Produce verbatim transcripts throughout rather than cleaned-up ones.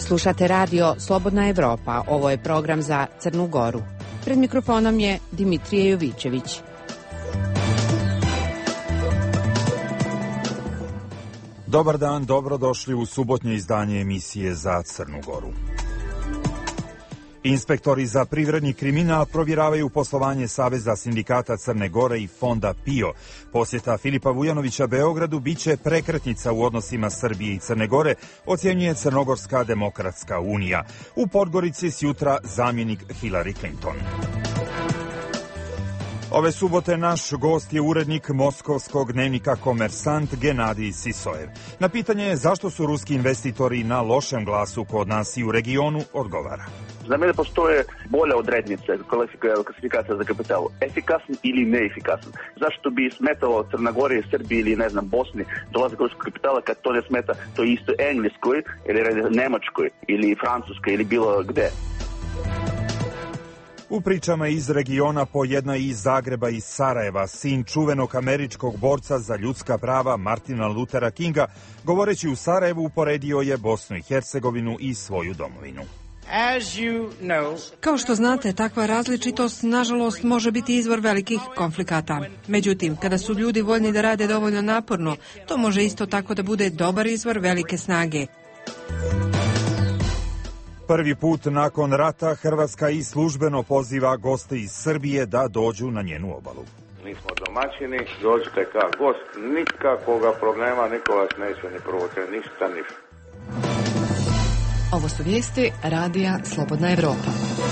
Slušate radio Slobodna Evropa. Ovo je program za Crnu Goru. Pred mikrofonom je Dimitrije Jovićević. Dobar dan, dobrodošli u subotnje izdanje emisije za Crnu Goru. Inspektori za privredni kriminal provjeravaju poslovanje Saveza sindikata Crne Gore i Fonda PIO. Posjeta Filipa Vujanovića Beogradu biće prekretnica u odnosima Srbije i Crne Gore, ocjenjuje Crnogorska demokratska unija. U Podgorici sjutra zamjenik Hillary Clinton. Ove subote naš gost je urednik moskovskog dnevnika Komersant Genadij Sisojev. Na pitanje zašto su ruski investitori na lošem glasu kod nas i u regionu odgovara. Za mene postoje bolja odrednica, klasifikacija za kapital, efikasan ili neefikasan. Zašto bi smetalo Crna Gora, Srbiji ili ne znam Bosni dolazak ruskog kapitala kad to ne smeta to isto Engleskoj ili Nemačkoj ili Francuskoj ili bilo gde. U pričama iz regiona po jedna iz Zagreba i Sarajeva, sin čuvenog američkog borca za ljudska prava Martina Luthera Kinga, govoreći u Sarajevu uporedio je Bosnu i Hercegovinu i svoju domovinu. Kao što znate, takva različitost, nažalost, može biti izvor velikih konflikata. Međutim, kada su ljudi voljni da rade dovoljno naporno, to može isto tako da bude dobar izvor velike snage. Prvi put nakon rata Hrvatska i službeno poziva goste iz Srbije da dođu na njenu obalu. Mi smo domaćini, dođite kao gost, nikakvoga problema, niko vas neće ni provocirati, ništa, ništa. Ovo su vijesti radija Slobodna Evropa.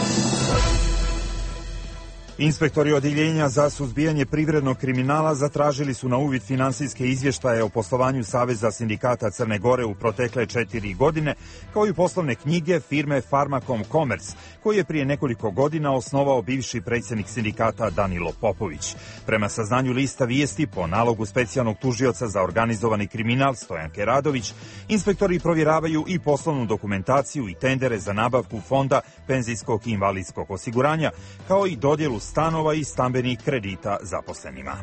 Inspektori odjeljenja za suzbijanje privrednog kriminala zatražili su na uvid finansijske izvještaje o poslovanju Saveza sindikata Crne Gore u protekle četiri godine, kao i poslovne knjige firme Farmakom Commerce, koji je prije nekoliko godina osnovao bivši predsjednik sindikata Danilo Popović. Prema saznanju lista vijesti, po nalogu specijalnog tužioca za organizovani kriminal Stojanke Radović, inspektori provjeravaju i poslovnu dokumentaciju i tendere za nabavku fonda penzijskog i invalidskog osiguranja, kao i dodjelu stanova i stambenih kredita zaposlenima.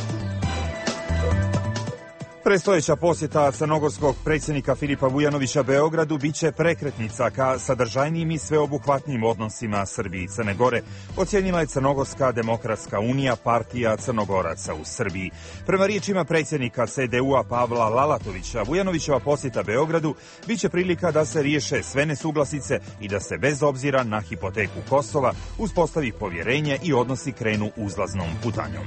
Predstojeća posjeta crnogorskog predsjednika Filipa Vujanovića Beogradu biće prekretnica ka sadržajnijim i sveobuhvatnim odnosima Srbije i Crne Gore, ocjenila je Crnogorska demokratska unija, partija Crnogoraca u Srbiji. Prema riječima predsjednika C D U-a Pavla Lalatovića, Vujanovićeva posjeta Beogradu biće prilika da se riješe sve nesuglasice i da se bez obzira na hipoteku Kosova uspostavi povjerenje i odnosi krenu uzlaznom putanjom.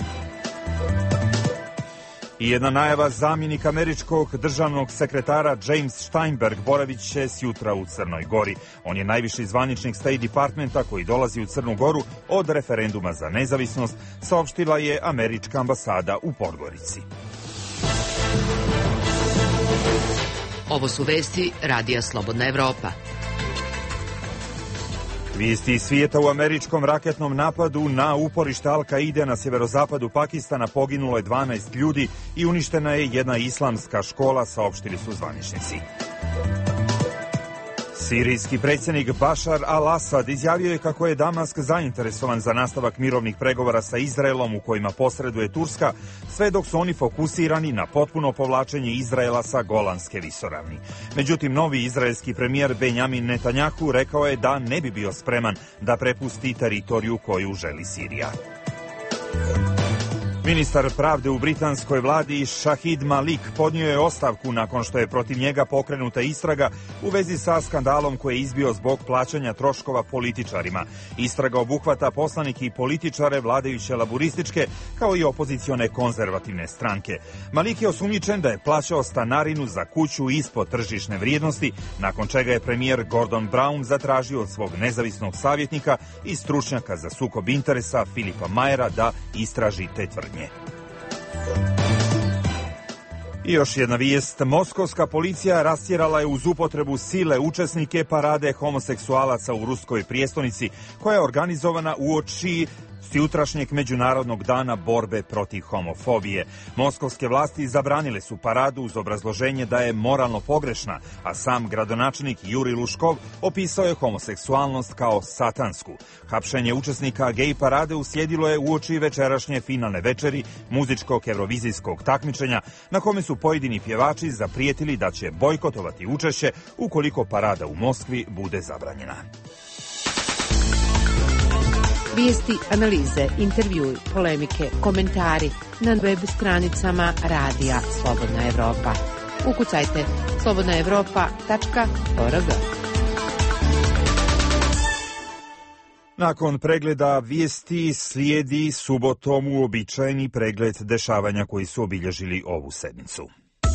I jedna najava, zamjenik američkog državnog sekretara James Steinberg boravit će sjutra u Crnoj Gori. On je najviši zvaničnik State Departmenta koji dolazi u Crnu Goru od referenduma za nezavisnost, saopštila je američka ambasada u Podgorici. Ovo su vesti radija Slobodna Evropa. Vijesti iz svijeta: u američkom raketnom napadu na uporište Al-Kaide na sjeverozapadu Pakistana poginulo je dvanaest ljudi i uništena je jedna islamska škola, saopštili su zvaničnici. Sirijski predsjednik Bašar al-Asad izjavio je kako je Damask zainteresovan za nastavak mirovnih pregovora sa Izraelom u kojima posreduje Turska, sve dok su oni fokusirani na potpuno povlačenje Izraela sa Golanske visoravni. Međutim, novi izraelski premijer Benjamin Netanjahu rekao je da ne bi bio spreman da prepusti teritoriju koju želi Sirija. Ministar pravde u britanskoj vladi Shahid Malik podnio je ostavku nakon što je protiv njega pokrenuta istraga u vezi sa skandalom koji je izbio zbog plaćanja troškova političarima. Istraga obuhvata poslanike i političare vladajuće laburističke kao i opozicione konzervativne stranke. Malik je osumnjičen da je plaćao stanarinu za kuću ispod tržišne vrijednosti, nakon čega je premijer Gordon Brown zatražio od svog nezavisnog savjetnika i stručnjaka za sukob interesa Filipa Majera da istraži te tvrdnje. I još jedna vijest. Moskovska policija rastjerala je uz upotrebu sile učesnike parade homoseksualaca u ruskoj prijestolnici, koja je organizovana uoči S jutrašnjeg Međunarodnog dana borbe protiv homofobije. Moskovske vlasti zabranile su paradu uz obrazloženje da je moralno pogrešna, a sam gradonačelnik Jurij Luškov opisao je homoseksualnost kao satansku. Hapšenje učesnika gej parade uslijedilo je uoči večerašnje finalne večeri muzičkog evrovizijskog takmičenja, na kome su pojedini pjevači zaprijetili da će bojkotovati učešće ukoliko parada u Moskvi bude zabranjena. Vijesti, analize, intervjui, polemike, komentari na web stranicama Radija Slobodna Evropa. Ukucajte slobodna evropa tačka org. Nakon pregleda vijesti slijedi subotom uobičajeni pregled dešavanja koji su obilježili ovu sedmicu.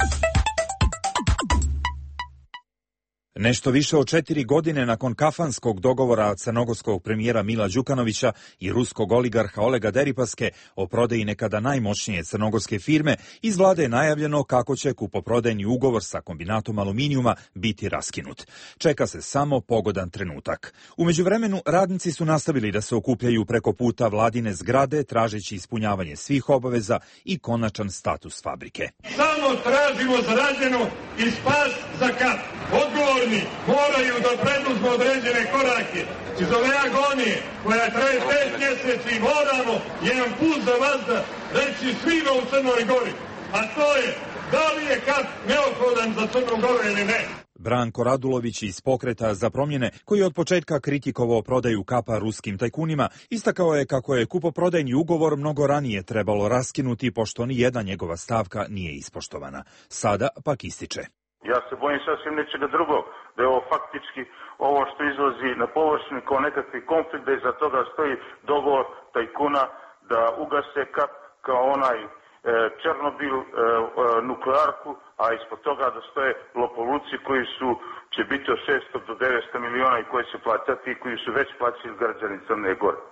Nešto više od četiri godine nakon kafanskog dogovora crnogorskog premijera Mila Đukanovića i ruskog oligarha Olega Deripaske o prodaji nekada najmoćnije crnogorske firme, iz vlade je najavljeno kako će kupoprodajni ugovor sa kombinatom aluminijuma biti raskinut. Čeka se samo pogodan trenutak. U međuvremenu radnici su nastavili da se okupljaju preko puta vladine zgrade, tražeći ispunjavanje svih obaveza i konačan status fabrike. Samo tražimo zarađeno i spas za kap. Odgovorni moraju da preduzmu određene korake. Iz ove agonije koja traje pet mjeseci moramo jedan put za vazda reći svima u Crnoj Gori. A to je da li je kap neophodan za Crnu Goru ili ne. Branko Radulović iz Pokreta za promjene, koji je od početka kritikovao prodaju kapa ruskim tajkunima, istakao je kako je kupoprodajni ugovor mnogo ranije trebalo raskinuti, pošto ni jedna njegova stavka nije ispoštovana. Sada pak ističe. Ja se bojim sasvim nečega drugog, da je ovo faktički ovo što izlazi na površinu kao nekakvi konflikt, da iza toga stoji dogovor tajkuna da ugase kap kao onaj e, Černobil, e, e, nuklearku, a ispod toga da stoje lopovluci koji su, će biti od šesto do devetsto miliona i koji će plaćati i koji su već plaćali građani Crne Gore.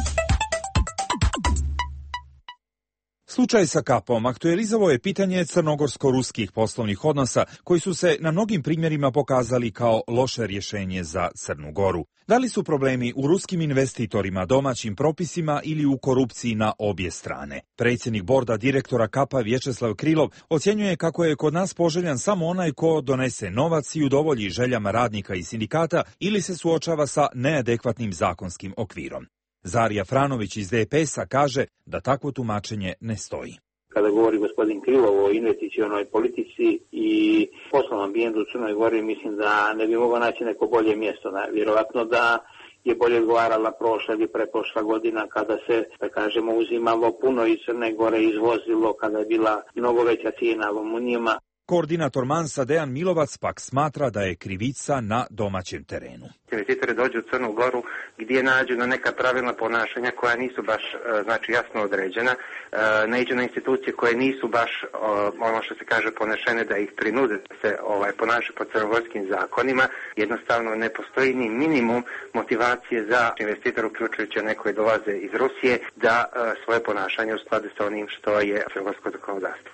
Slučaj sa kapom aktualizovao je pitanje crnogorsko-ruskih poslovnih odnosa, koji su se na mnogim primjerima pokazali kao loše rješenje za Crnu Goru. Da li su problemi u ruskim investitorima, domaćim propisima ili u korupciji na obje strane? Predsjednik borda direktora kapa Vječeslav Krilov ocjenjuje kako je kod nas poželjan samo onaj ko donese novac i udovolji željama radnika i sindikata ili se suočava sa neadekvatnim zakonskim okvirom. Zarija Franović iz D P S-a kaže da takvo tumačenje ne stoji. Kada govori gospodin Krilov o investicionoj politici i poslovnom ambijentu u Crnoj Gori, mislim da ne bi mogao naći neko bolje mjesto. Vjerovatno da je bolje odgovarala prošla ili preprošla godina kada se, da kažemo, uzimalo puno iz Crne Gore, izvozilo, kada je bila mnogo veća cijena aluminijuma. Koordinator Mansa Dejan Milovac pak smatra da je krivica na domaćem terenu. Investitori dođu u Crnu Goru gdje nađu na neka pravilna ponašanja koja nisu baš znači jasno određena, naiđu na institucije koje nisu baš ono što se kaže ponešene da ih prinude da se ovaj, ponašaju po crnogorskim zakonima. Jednostavno ne postoji ni minimum motivacije za investitora, uključujući one koji dolaze iz Rusije, da svoje ponašanje usklade sa onim što je crnogorsko zakonodavstvo.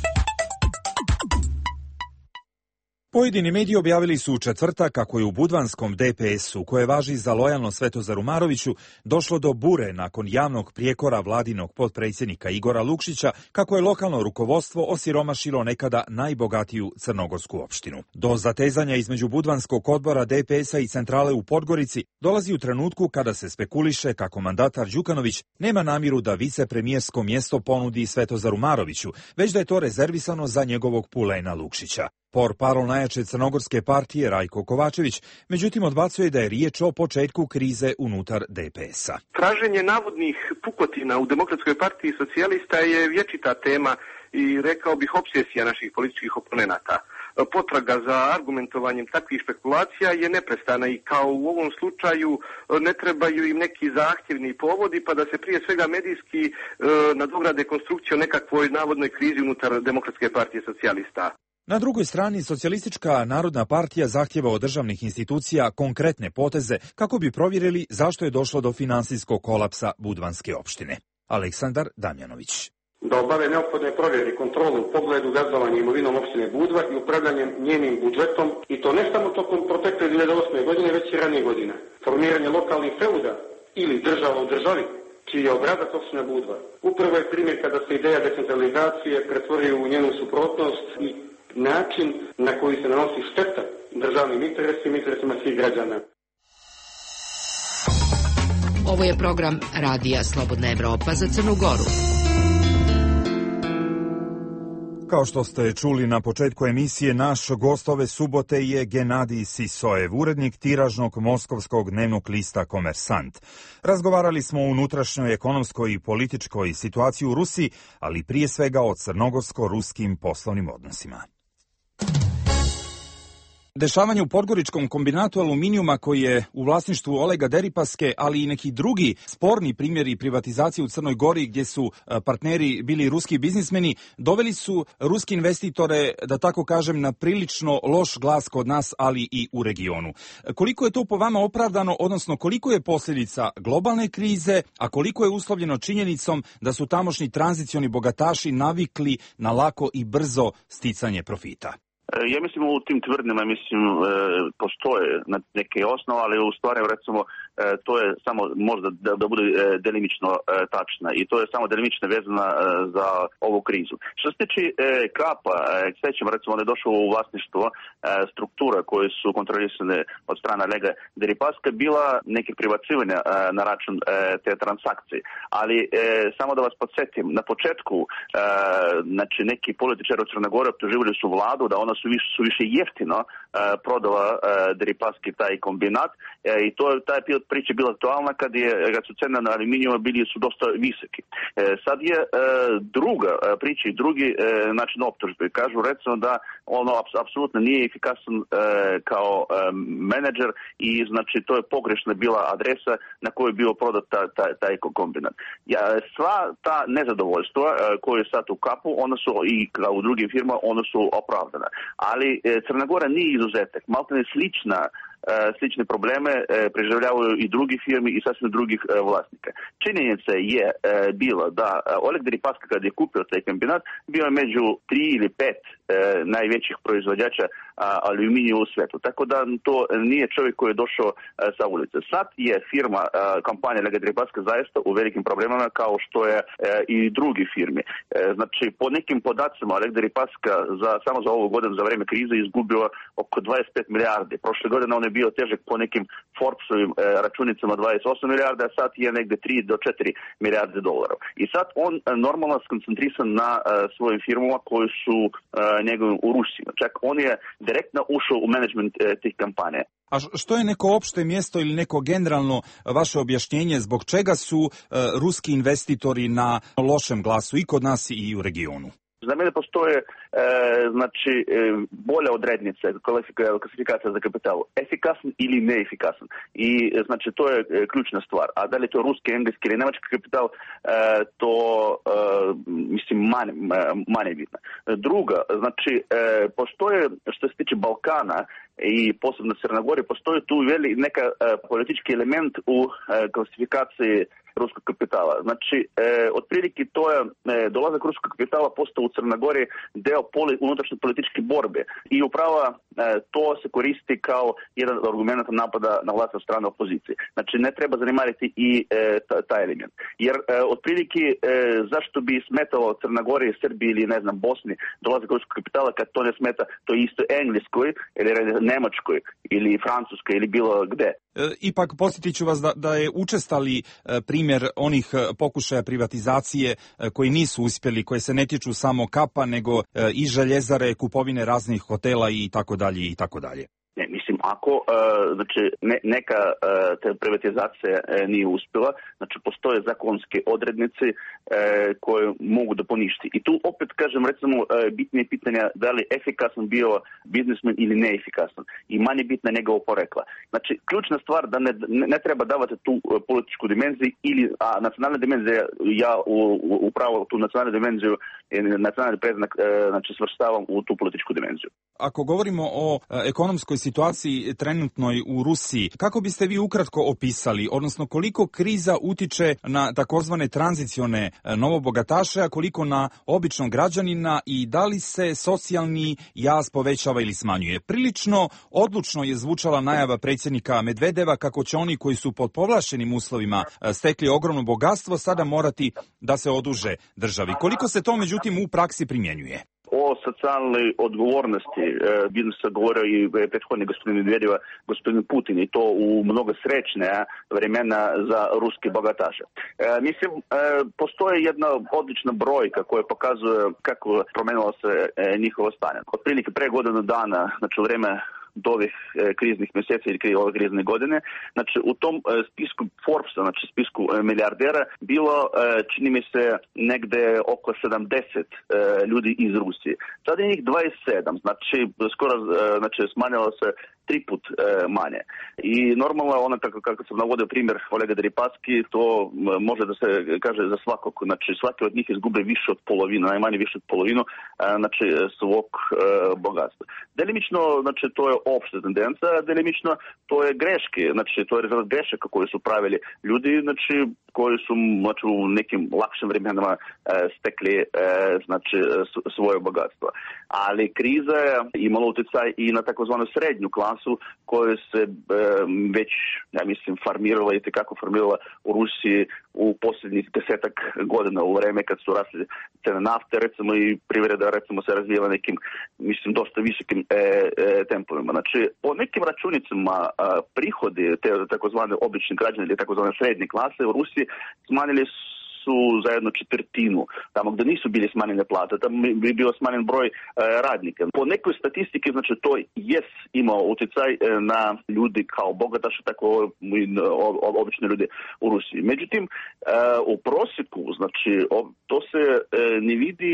Pojedini mediji objavili su u četvrtak kako je u budvanskom D P S-u, koje važi za lojalno Svetozaru Maroviću, došlo do bure nakon javnog prijekora vladinog potpredsjednika Igora Lukšića, kako je lokalno rukovodstvo osiromašilo nekada najbogatiju crnogorsku opštinu. Do zatezanja između budvanskog odbora D P S-a i centrale u Podgorici dolazi u trenutku kada se spekuliše kako mandatar Đukanović nema namjeru da vicepremijersko mjesto ponudi Svetozaru Maroviću, već da je to rezervisano za njegovog pulena Lukšića. Portparol najjače crnogorske partije Rajko Kovačević, međutim odbacuje da je riječ o početku krize unutar D P S-a. Traženje navodnih pukotina u Demokratskoj partiji socijalista je vječita tema i rekao bih obsesija naših političkih oponenata. Potraga za argumentovanjem takvih špekulacija je neprestana i kao u ovom slučaju ne trebaju im neki zahtjevni povodi pa da se prije svega medijski e, nadograde konstrukcija o nekakvoj navodnoj krizi unutar Demokratske partije socijalista. Na drugoj strani, Socijalistička narodna partija zahtjeva od državnih institucija konkretne poteze kako bi provjerili zašto je došlo do finansijskog kolapsa budvanske opštine. Aleksandar Damjanović. Da obave neophodne provjere i kontrolu u pogledu gazdovanja imovinom opštine Budva i upravljanjem njenim budžetom, i to ne samo tokom protekle dvije hiljade osme godine, već i ranije godine. Formiranje lokalnih feuda ili država u državi čiji je obrazac opština Budva. Upravo je primjer kada se ideja decentralizacije pretvori u njenu suprotnost i način na koji se nanosi šteta državnim interesima i interesima svih građana. Ovo je program Radija Slobodna Evropa za Crnu Goru. Kao što ste čuli na početku emisije, naš gost ove subote je Genadij Sisojev, urednik tiražnog moskovskog dnevnog lista Komersant. Razgovarali smo o unutrašnjoj ekonomskoj i političkoj situaciji u Rusiji, ali prije svega o crnogorsko-ruskim poslovnim odnosima. Dešavanje u Podgoričkom kombinatu aluminijuma koji je u vlasništvu Olega Deripaske, ali i neki drugi sporni primjeri privatizacije u Crnoj Gori gdje su partneri bili ruski biznismeni, doveli su ruski investitore, da tako kažem, na prilično loš glas kod nas, ali i u regionu. Koliko je to po vama opravdano, odnosno koliko je posljedica globalne krize, a koliko je uslovljeno činjenicom da su tamošnji tranzicioni bogataši navikli na lako i brzo sticanje profita? Ja mislim u tim tvrdnjama mislim postoje neke osnove, ali u stvari recimo to je samo možda da, da bude delimično tačna i to je samo delimično vezana za ovu krizu. Što se tiče Kapa, sećam recimo on je došao u vlasništvo struktura koje su kontrolisane od strane Olega Deripaska bila nekih privacivanja na račun te transakcije. Ali samo da vas podsjetim, na početku znači neki političari od Crne Gore optuživali su vladu da ona su više, su više jeftino uh, prodala uh, Deripaski taj kombinat uh, i to taj priča bila aktualna kad je kad su cene na aluminijuma bili su dosta visoki. Uh, sad je uh, druga uh, priča i drugi uh, način optužbe. Kažu recimo da ono ap- apsolutno nije efikasan uh, kao uh, menadžer i znači to je pogrešna bila adresa na kojoj je bio prodat ta, ta, taj kombinat. Ja, sva ta nezadovoljstva uh, koje je sad u Kapu, ona su i kao u drugim firmama, ona su opravdana. Ali Crna Gora nije izuzetak. Maltene slična, slične probleme preživljavaju i drugi firmi i sasvim drugih vlasnika. Činjenica je bila da Oleg Deripaska kad je kupio taj kombinat bio je među tri ili pet najvećih proizvođača aluminija u svijetu. Tako da to nije čovjek koji je došao sa ulice. Sad je firma, kompanija Olega Deripaska zaista u velikim problemama kao što je i drugi firmi. Znači po nekim podacima Oleg Deripaska za, samo za ovu godinu za vrijeme krize izgubio oko dvadeset pet milijardi. Prošle godine on je bio težak po nekim Forbesovim računicama dvadeset osam milijardi, a sad je negdje tri do četiri milijarde dolara. I sad on normalno skoncentrisan na svojim firmama koji su njegovim u Rusiji. Čak on je direktno ušao u menadžment tih kampanija. A što je neko opšte mjesto ili neko generalno vaše objašnjenje zbog čega su uh, ruski investitori na lošem glasu i kod nas i u regionu? Za mene postoje e, znači e, bolja odrednica, klasifikacija za kapital, efikasan ili neefikasan. I znači to je e, ključna stvar. A da li je to ruski, engleski ili nemački kapital, e, to e, mislim manje, manje bitno. Druga, znači e, postoje što se tiče Balkana i posebno Crne Gore, postoji tu veli neka e, politički element u e, klasifikaciji ruskog kapitala. Znači, e, otprilike to je e, dolazak ruskog kapitala postao u Crnoj Gori deo poli, unutrašnje političke borbe i upravo e, to se koristi kao jedan argument napada na vlast od strane opozicije. Znači, ne treba zanemariti i e, taj element. Jer e, otprilike e, zašto bi smetalo Crna Gori, Srbiji ili ne znam Bosni dolazak ruskog kapitala kad to ne smeta to isto Engleskoj ili Nemačkoj ili Francuskoj ili bilo gde. Ipak podsjetit ću vas da, da je učestali primjer onih pokušaja privatizacije koji nisu uspjeli, koje se ne tiču samo Kapa, nego i željezare, kupovine raznih hotela i tako dalje i tako dalje. Ne, mislim, ako uh, znači, ne, neka uh, te privatizacija uh, nije uspjela, znači postoje zakonske odrednice uh, koje mogu da poništi. I tu opet kažem, recimo, uh, bitnije pitanja da li efikasan bio biznismen ili neefikasan. I manje bitna njegova porekla. Znači, ključna stvar da ne, ne treba davati tu uh, političku dimenziju ili, a nacionalna dimenzija, ja u, u, upravo tu nacionalnu dimenziju, nacionalni preznak, uh, znači svrstavam u tu političku dimenziju. Ako govorimo o ekonomskoj situaciji trenutnoj u Rusiji, kako biste vi ukratko opisali, odnosno koliko kriza utiče na takozvane tranzicione novobogataše, a koliko na običnog građanina i da li se socijalni jaz povećava ili smanjuje? Prilično odlučno je zvučala najava predsjednika Medvedeva kako će oni koji su pod povlaštenim uslovima stekli ogromno bogatstvo sada morati da se oduže državi. Koliko se to međutim u praksi primjenjuje? O socijalnoj odgovornosti bi se govorio i prethodni gospodin Medvedeva, gospodin Putin, i to u mnogo srećne vremena za ruske bogataše. E, mislim, e, postoji jedna odlična brojka koja pokazuje kako promenilo se e, njihovo stanje. Otprilike pre godinu dana, znači u vreme do ovih e, kriznih mjeseci ili ove krizne godine, znači u tom e, spisku Forbesa, znači spisku e, milijardera, bilo, e, čini mi se, negde oko sedamdeset e, ljudi iz Rusije. Sada je njih dvadeset sedam, znači skoro e, znači, smanjilo se tri put e, manje. I normalno, ono kako, kako sam navodio primjer Olega Deripaski, to e, može da se kaže za svakog. Znači svaki od njih izgube više od polovinu, najmanje više od polovinu e, znači, svog e, bogatstva. Delimično, znači to je opšta tendencija, delimično to je greške, znači to je rezultat grešaka koje su pravili ljudi, znači koji su znači, u nekim lakšim vremenama e, stekli e, znači svoje bogatstvo. Ali kriza je imala utjecaj i na takozvanu srednju klasu koja se e, već, ja mislim, farmirala i tekako farmirala u Rusiji u posljednjih desetak godina, u vreme kad su rasli cene nafte, recimo, i privreda recimo se razvijala nekim, mislim, dosta visokim e, e, tempovima. Znači, po nekim računicama a, prihodi te takozvane obični građani ili takozvane srednje klase u Rusiji smanjili su za jednu četvrtinu. Tamo gdje nisu bili smanjene plate, tamo bi bio smanjen broj e, radnika. Po nekoj statistiki, znači, to jes imao utjecaj e, na ljudi kao bogataše, tako i o, o, obične ljudi u Rusiji. Međutim, e, u prosjeku, znači, o, to se e, ne vidi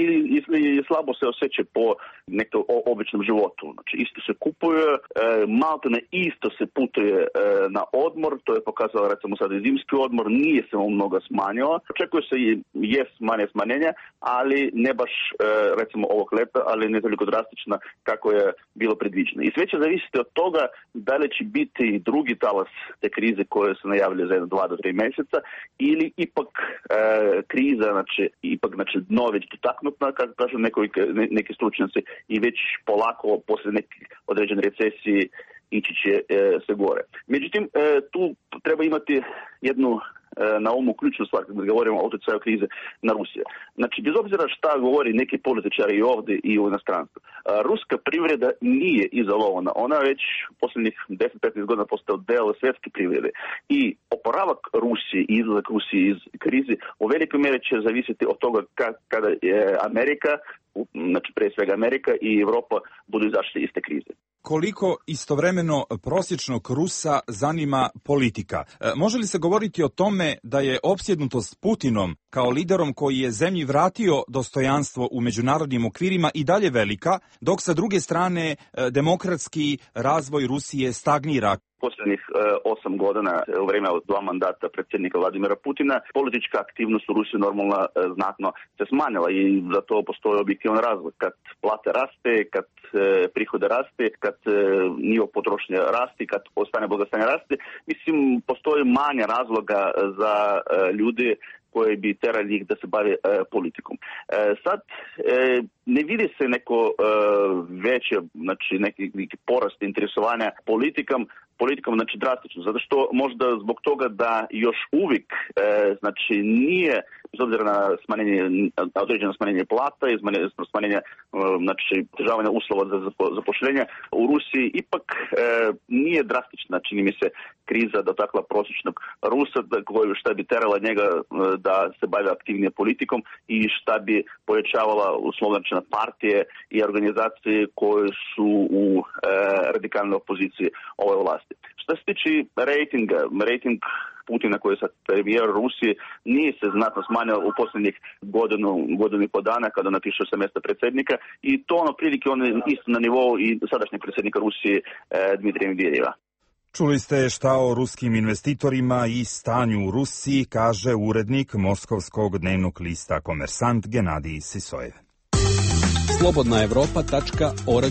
i slabo se osjeća po nekom običnom životu. Znači, isto se kupuje, e, malto ne isto se putuje e, na odmor, to je pokazalo, recimo, sad i zimski odmor, nije se mnogo smanjilo. Očekuje se je manje smanjenja, ali ne baš e, recimo ovog leta, ali ne toliko drastično kako je bilo predviđeno. I sve će zavisiti od toga da li će biti drugi talas te krize koje se najavljaju za jedno, dva do tri mjeseca, ili ipak e, kriza, znači ipak znači dno već dotaknutna, kako kažu neki, neki stručnjaci, i već polako poslije nekih određene recesije ići će e, se gore. Međutim, e, tu treba imati jednu na umu ključnu stvar kad govorimo o utjecaju krize na Rusiju. Znači, bez obzira šta govori neki političari i ovdje i u inostranstvu, ruska privreda nije izolovana. Ona već posljednjih deset do petnaest godina postala deo svjetske privrede. I oporavak Rusije i izlazak Rusije iz krize u velikoj mjeri će zavisiti od toga kada je Amerika, znači prije svega Amerika i Europa, budu izašli iz te krize. Koliko istovremeno prosječnog Rusa zanima politika? E, može li se govoriti o tome da je opsjednutost Putinom kao liderom koji je zemlji vratio dostojanstvo u međunarodnim okvirima i dalje velika, dok sa druge strane e, demokratski razvoj Rusije stagnira? Posljednjih e, osam godina u vrijeme od dva mandata predsjednika Vladimira Putina politička aktivnost u Rusiji normalno e, znatno se smanjila i za to postoji objektivan razlog. Kad plate raste, kad e, prihode raste, kad e, nivo potrošnje raste, kad ostane blagostanje raste, mislim postoji manje razloga za e, ljude koje bi terali ih da se bave e, politikom. E, sad, e, ne vidi se neko e, veće, znači neki, neki porast interesovanja politikom, politikom, znači drastično, zato što možda zbog toga da još uvijek, e, znači nije, bez obzira na smanjenje, određeno smanjenje plata i smanjenje, smanjenje e, znači težavanja uslova za zapošljenje u Rusiji, ipak e, nije drastična, čini mi se, kriza dotakla prosječnog Rusa, da, šta bi terala njega e, da se bavi aktivnije politikom i šta bi pojačavala uslovnačne partije i organizacije koje su u e, radikalnoj opoziciji ovoj vlasti. Što se tiče rejtinga, rejting Putina koji je sad premijer Rusije nije se znatno smanjio u posljednjih godinu, godinu i po dana kada on otišao sa mjesta predsjednika i to ono prilike on je isto na nivou i sadašnjeg predsjednika Rusije e, Dmitrija Medvedjeva. Čuli ste šta o ruskim investitorima i stanju u Rusiji, kaže urednik moskovskog dnevnog lista Komersant Genadij Sisojev. slobodna evropa tačka org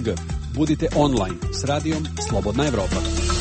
Budite online s radijom Slobodna Evropa.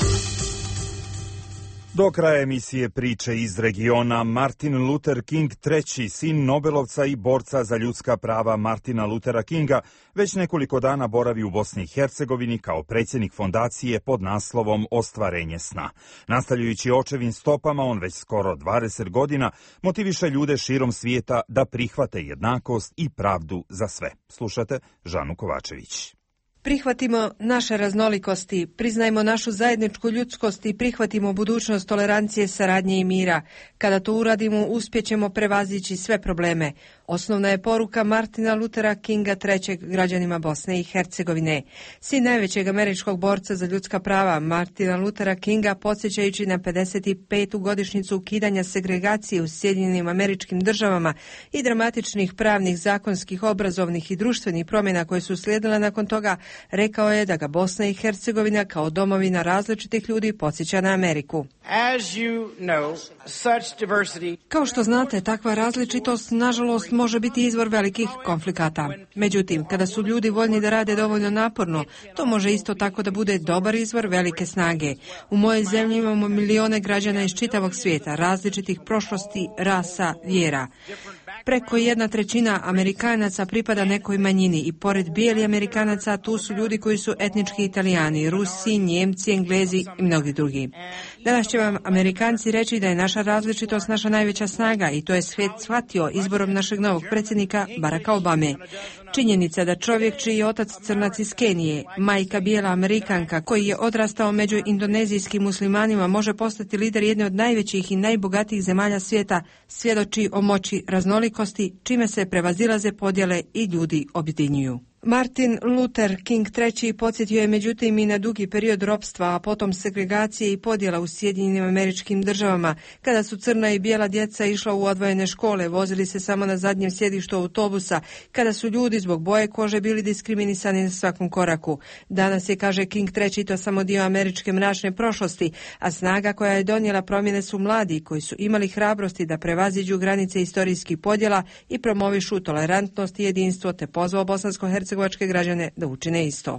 Do kraja emisije priče iz regiona. Martin Luther King treći, sin Nobelovca i borca za ljudska prava Martina Luthera Kinga, već nekoliko dana boravi u Bosni i Hercegovini kao predsjednik fondacije pod naslovom Ostvarenje sna. Nastavljajući očevim stopama, on već skoro dvadeset godina motiviše ljude širom svijeta da prihvate jednakost i pravdu za sve. Slušate Žanu Kovačević. Prihvatimo naše raznolikosti, priznajmo našu zajedničku ljudskost i prihvatimo budućnost tolerancije, saradnje i mira. Kada to uradimo, uspjećemo prevazići sve probleme. Osnovna je poruka Martina Luthera Kinga trećeg građanima Bosne i Hercegovine. Sin najvećeg američkog borca za ljudska prava Martina Luthera Kinga, podsjećajući na pedeset petu godišnjicu ukidanja segregacije u Sjedinjenim Američkim Državama i dramatičnih pravnih, zakonskih, obrazovnih i društvenih promjena koje su slijedile nakon toga, rekao je da ga Bosna i Hercegovina kao domovina različitih ljudi podsjeća na Ameriku. As you know, such diversity... Kao što znate, takva različitost, nažalost, može biti izvor velikih konflikata. Međutim, kada su ljudi voljni da rade dovoljno naporno, to može isto tako da bude dobar izvor velike snage. U mojoj zemlji imamo milione građana iz čitavog svijeta, različitih prošlosti, rasa, vjera. Preko jedna trećina Amerikanaca pripada nekoj manjini i pored bijeli Amerikanaca tu su ljudi koji su etnički Italijani, Rusi, Njemci, Englezi i mnogi drugi. Danas će vam Amerikanci reći da je naša različitost naša najveća snaga i to je svijet shvatio izborom našeg novog predsjednika Baracka Obame. Činjenica da čovjek čiji je otac crnac iz Kenije, majka bijela Amerikanka koji je odrastao među indonezijskim muslimanima može postati lider jedne od najvećih i najbogatijih zemalja svijeta svjedoči o moći raznolikosti, čime se prevazilaze podjele i ljudi objedinjuju. Martin Luther King treći podsjetio je međutim i na dugi period ropstva, a potom segregacije i podjela u Sjedinjenim Američkim Državama, kada su crna i bijela djeca išla u odvojene škole, vozili se samo na zadnjem sjedištu autobusa, kada su ljudi zbog boje kože bili diskriminisani na svakom koraku. Danas je, kaže King treći, to samo dio američke mračne prošlosti, a snaga koja je donijela promjene su mladi koji su imali hrabrosti da prevaziđu granice istorijskih podjela i promovišu tolerantnost i jedinstvo, te pozvao bosansko-hercegovačke građane da učine isto.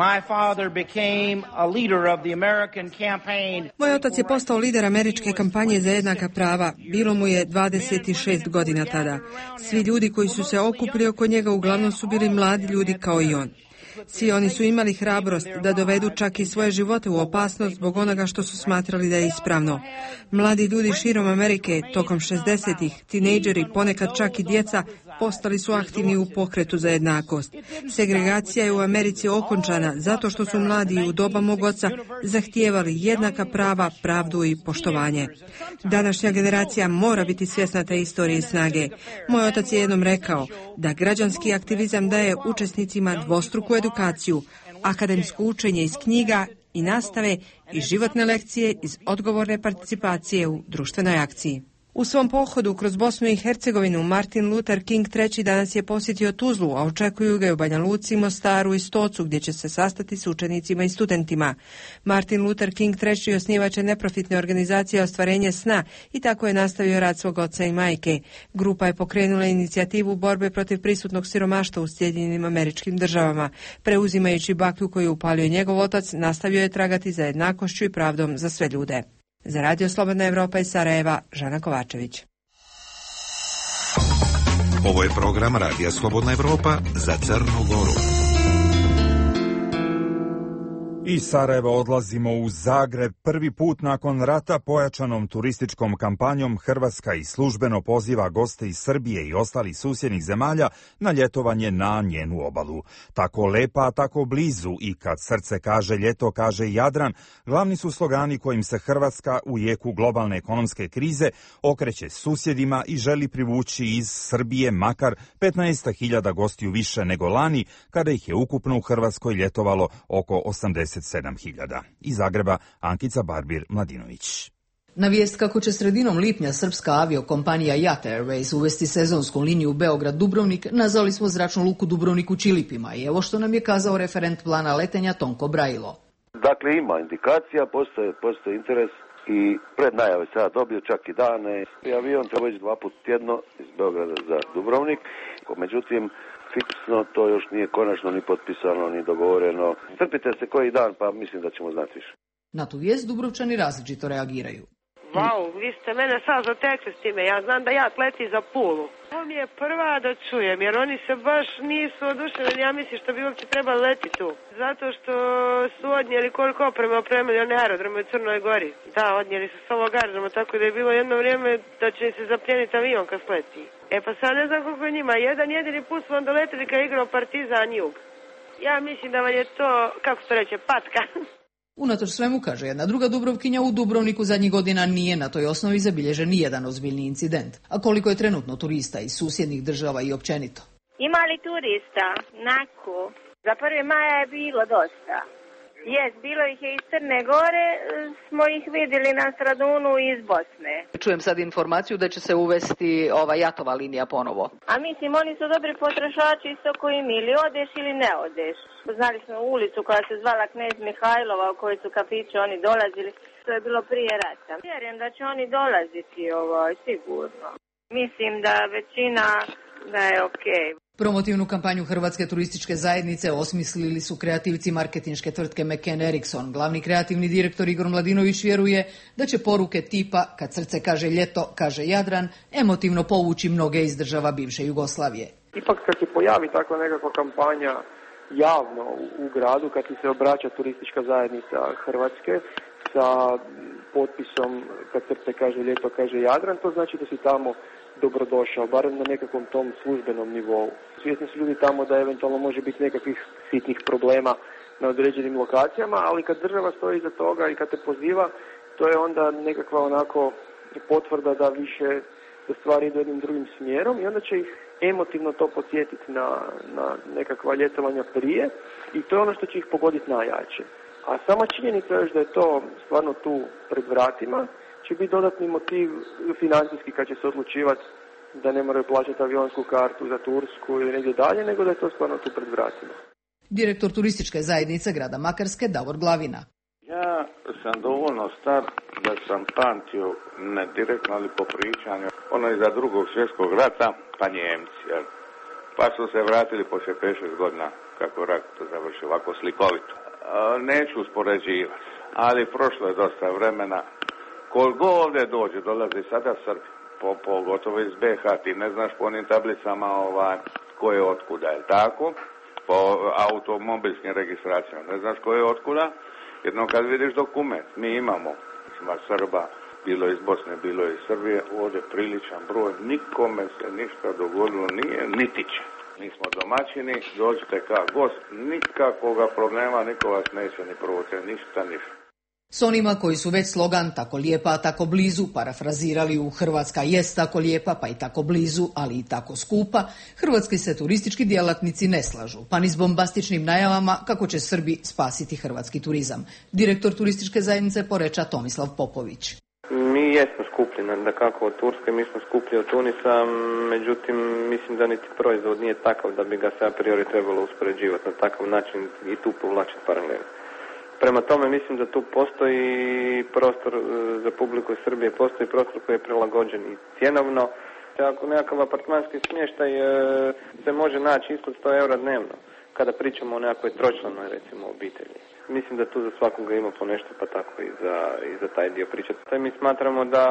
Moj otac je postao lider američke kampanje za jednaka prava. Bilo mu je dvadeset šest godina tada. Svi ljudi koji su se okupili oko njega uglavnom su bili mladi ljudi kao i on. Svi oni su imali hrabrost da dovedu čak i svoje živote u opasnost zbog onoga što su smatrali da je ispravno. Mladi ljudi širom Amerike tokom šezdesetih, tinejdžeri, ponekad čak i djeca, postali su aktivni u pokretu za jednakost. Segregacija je u Americi okončana zato što su mladi u doba mog oca zahtijevali jednaka prava, pravdu i poštovanje. Današnja generacija mora biti svjesna te istorije i snage. Moj otac je jednom rekao da građanski aktivizam daje učesnicima dvostruku edukaciju, akademsko učenje iz knjiga i nastave i životne lekcije iz odgovorne participacije u društvenoj akciji. U svom pohodu kroz Bosnu i Hercegovinu Martin Luther King treći danas je posjetio Tuzlu, a očekuju ga u Banja Luci, Mostaru i Stocu, gdje će se sastati s učenicima i studentima. Martin Luther King treći osnivač je neprofitne organizacije Ostvarenje sna i tako je nastavio rad svog oca i majke. Grupa je pokrenula inicijativu borbe protiv prisutnog siromaštva u Sjedinjenim Američkim Državama. Preuzimajući baklju koju je upalio njegov otac, nastavio je tragati za jednakošću i pravdom za sve ljude. Za Radio Slobodna Evropa iz Sarajeva, Žana Kovačević. Ovo je program Radija Slobodna Evropa za Crnu Goru. Iz Sarajeva odlazimo u Zagreb. Prvi put nakon rata pojačanom turističkom kampanjom Hrvatska i službeno poziva goste iz Srbije i ostalih susjednih zemalja na ljetovanje na njenu obalu. Tako lepa, a tako blizu i kad srce kaže ljeto, kaže Jadran, glavni su slogani kojim se Hrvatska u jeku globalne ekonomske krize okreće susjedima i želi privući iz Srbije makar petnaest hiljada gostiju više nego lani, kada ih je ukupno u Hrvatskoj ljetovalo oko osamdeset sedam hiljada. Iz Zagreba Ankica Barbir-Mladinović. Na vijest kako će sredinom lipnja srpska aviokompanija Jat Airways uvesti sezonsku liniju Beograd-Dubrovnik, nazvali smo zračnu luku Dubrovnik u Čilipima i evo što nam je kazao referent plana letenja Tonko Brajilo. Dakle, ima indikacija, postoje, postoje interes. i pred najave sada dobio čak i dane. I avion treba ići dva put tjedno iz Beograda za Dubrovnik. Međutim, fiksno to još nije konačno ni potpisano, ni dogovoreno. Strpite se koji dan, pa mislim da ćemo znati više. Na tu vijest Dubrovčani različito reagiraju. Vau, vi ste mene sad zatekli s time, ja znam da ja leti za Pulu. Ovo mi je prva da čujem, jer oni se baš nisu oduševljeni, ja mislim što bi uopće trebali leti tu. Zato što su odnijeli koliko opreme opremili one aerodrome u Crnoj Gori. Da, odnijeli su s ovog aerodroma, tako da je bilo jedno vrijeme da će se zapljeniti avion kad sleti. E pa sad ne znam koliko je njima, jedan jedini put su onda letili kad je igrao Partizan Jug. Ja mislim da vam je to, kako se reće, patka. Unatoč svemu, kaže jedna druga Dubrovkinja, u Dubrovniku zadnjih godina nije na toj osnovi zabilježen nijedan ozbiljni incident. A koliko je trenutno turista iz susjednih država i općenito? Ima li turista? Naku. Za prvi maja je bilo dosta. Jes, bilo ih je iz Crne Gore, smo ih vidjeli na Stradunu iz Bosne. Čujem sad informaciju da će se uvesti ova jatova linija ponovo. A mislim, oni su dobri potrošači isto koji mi, ili odeš ili ne odeš. Znali smo ulicu koja se zvala Knez Mihajlova, u kojoj su kafići oni dolazili. To je bilo prije rata. Vjerujem da će oni dolaziti, ovaj, sigurno. Mislim da većina da je okej. Okay. Promotivnu kampanju Hrvatske turističke zajednice osmislili su kreativci marketinške tvrtke McCann Erickson. Glavni kreativni direktor Igor Mladinović vjeruje da će poruke tipa "kad srce kaže ljeto, kaže Jadran" emotivno povući mnoge iz država bivše Jugoslavije. Ipak kad se pojavi takva nekakva kampanja javno u, u gradu, kad ti se obraća turistička zajednica Hrvatske sa potpisom "kad srce kaže ljeto, kaže Jadran", to znači da si tamo dobrodošao, barem na nekakvom tom službenom nivou. Svjesni su ljudi tamo da eventualno može biti nekakvih sitnih problema na određenim lokacijama, ali kad država stoji iza toga i kad te poziva, to je onda nekakva onako potvrda da više da stvari idu jednim drugim smjerom i onda će ih emotivno to podsjetiti na, na nekakva ljetovanja prije i to je ono što će ih pogoditi najjače. A sama činjenica je da je to stvarno tu pred vratima, će biti dodatni motiv financijski kad će se odlučivati da ne moraju plaćati avionsku kartu za Tursku ili negdje dalje, nego da je to stvarno tu pred vratima. Direktor turističke zajednice grada Makarske Davor Glavina. Ja sam dovoljno star da sam pamtio, ne direktno, ali po pričanju, ono iza drugog svjetskog rata, pa Njemci, jel? Pa su se vratili poslije pet šest godina, kako rat to završi ovako slikovito. Neću uspoređivati, ali prošlo je dosta vremena. Koliko ovdje dođe, dolazi sada Srbi, po, pogotovo iz B H, ti ne znaš po onim tablicama ovaj, ko je otkuda, je tako? Po automobilskim registracijama, ne znaš ko je otkuda? Jedno kad vidiš dokument, mi imamo ima Srba, bilo iz Bosne, bilo iz Srbije, ovdje priličan broj, nikome se ništa dogodilo nije, niti će. Mi smo domaćini, dođite kao gost, nikakvoga problema, niko vas neće ni provocirati, ništa, ništa. S onima koji su već slogan "tako lijepa, a tako blizu" parafrazirali u "Hrvatska jest tako lijepa, pa i tako blizu, ali i tako skupa", hrvatski se turistički djelatnici ne slažu, pa ni s bombastičnim najavama kako će Srbi spasiti hrvatski turizam. Direktor turističke zajednice Poreča Tomislav Popović. Mi jesmo skuplji, da kako od Turske, mi smo skuplji od Tunisa, međutim mislim da niti proizvod nije takav da bi ga se a priori trebalo uspoređivati na takav način i tu povlačiti paralelu. Prema tome mislim da tu postoji prostor za publiku Srbije, postoji prostor koji je prilagođen i cjenovno. Ako nekakav apartmanski smještaj se može naći ispod sto eura dnevno, kada pričamo o nekakvoj tročlanoj recimo obitelji. Mislim da tu za svakoga ima po nešto, pa tako i za, i za taj dio pričati. To mi smatramo da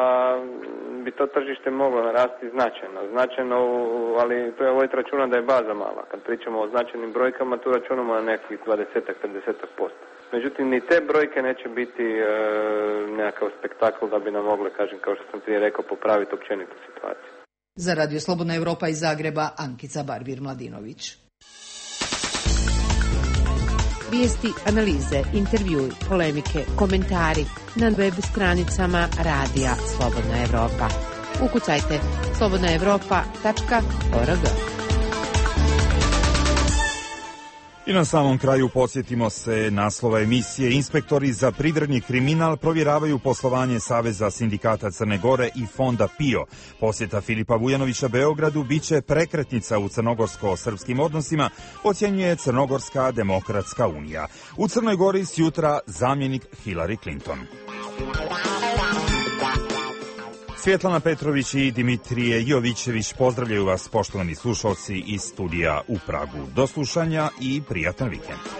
bi to tržište moglo narasti značajno, značajno, ali to je voditi računa da je baza mala. Kad pričamo o značajnim brojkama, tu računamo na nekih dvadeset do pedeset posto. Međutim, ni te brojke neće biti e, nekakav spektakl da bi nam mogli, kažem, kao što sam prije rekao, popraviti općenitu situaciju. Za Radio Slobodna Evropa iz Zagreba, Ankica Barbir-Mladinović. Vijesti, analize, intervjui, polemike, komentari na web stranicama Radija Slobodna Evropa. Ukucajte slobodna evropa tačka org. I na samom kraju podsjetimo se naslova emisije. Inspektori za privredni kriminal provjeravaju poslovanje Saveza sindikata Crne Gore i Fonda PIO. Posjeta Filipa Vujanovića Beogradu biće prekretnica u crnogorsko-srpskim odnosima, ocjenjuje Crnogorska demokratska unija. U Crnoj Gori sjutra zamjenik Hillary Clinton. Svjetlana Petrović i Dimitrije Jovićević pozdravljaju vas, poštovani slušalci iz studija u Pragu. Do slušanja i prijatan vikend.